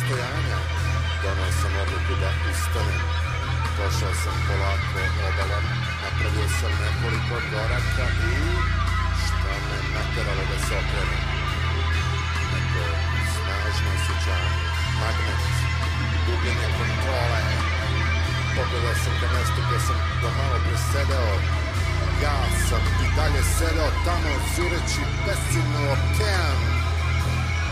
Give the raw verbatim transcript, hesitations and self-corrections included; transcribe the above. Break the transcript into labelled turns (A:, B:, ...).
A: rastojanja, donao sam odluku da ustanem. Pošao sam polako obalom, napravio sam nekoliko koraka i šta me nateralo da se okrenem? Neko snažno osjećanje, magnet, gubljenje kontrole. Pogledao sam ka mestu gde sam do malo presedeo. Ja sam i dalje sedeo tamo, zureći besciljno okean.